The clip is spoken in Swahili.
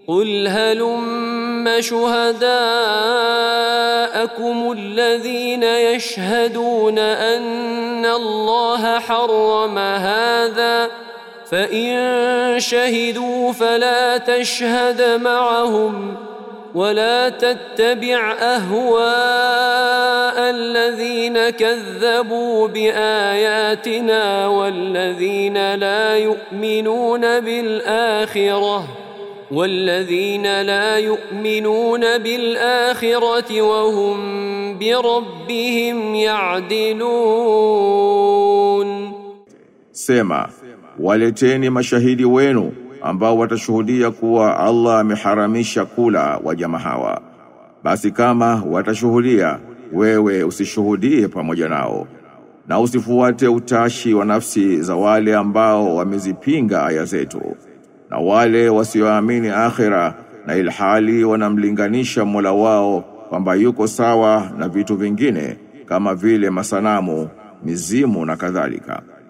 قل هلم شهداءكم الذين يشهدون أن الله حرم هذا فإن شهدوا فلا تشهد معهم ولا تتبع أهواء الذين كذبوا بآياتنا والذين لا يؤمنون بالآخرة وهم بربهم يعدلون. Sema, waleteni mashahidi wenu ambao watashuhudia kuwa Allah ameharamisha kula wanyama hawa. Basi kama watashuhudia, wewe usishuhudie pamoja nao, na usifuate utashi wa nafsi za wale ambao wamezipinga aya zetu, na wale wasioamini akhira, na ilhali wanamlinganisha Mola wao kwamba yuko sawa na vitu vingine kama vile masanamu, mizimu na kadhalika.